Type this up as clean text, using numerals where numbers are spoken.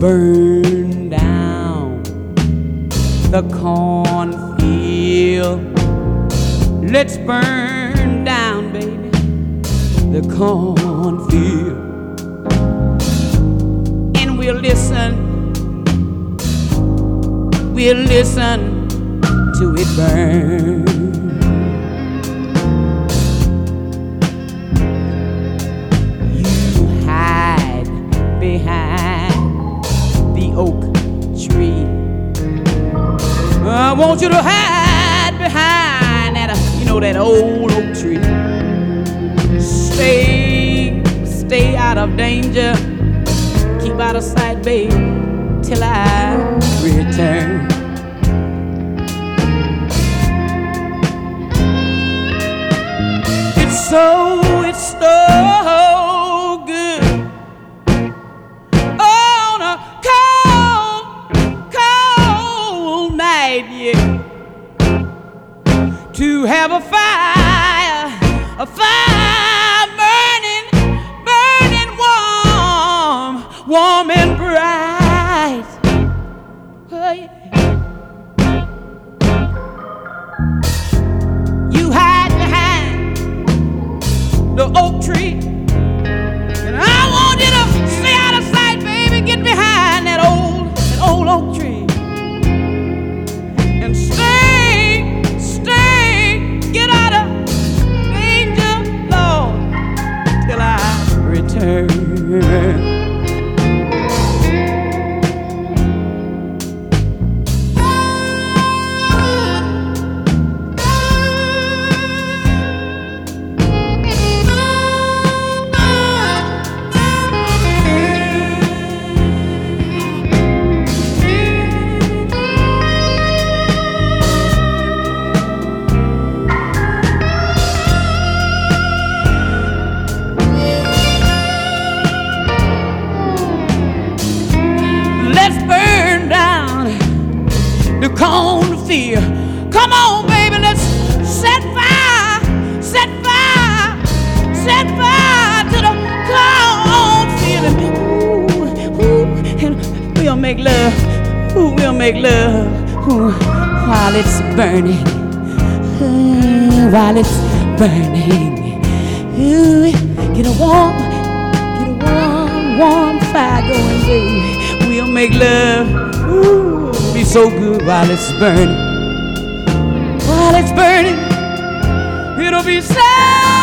burn down the cornfield. Let's burn down, baby, the cornfield. And we'll listen to it burn. You hide behind the oak tree. I want you to hide behind that, that old oak tree. Stay out of danger. Keep out of sight, babe, till I return. It's so good on a cold night, yeah, to have a fire burning warm and bright. Oh, yeah. You hide behind the oak tree, and I want you to stay out of sight, baby. Get behind that old oak tree, and stay, get out of danger, Lord, till I return. The cornfield. Come on, baby, let's set fire to the cornfield. And we'll make love, while it's burning, Ooh, get a warm fire going, baby. We'll make love. Ooh, be so good while it's burning. It'll be so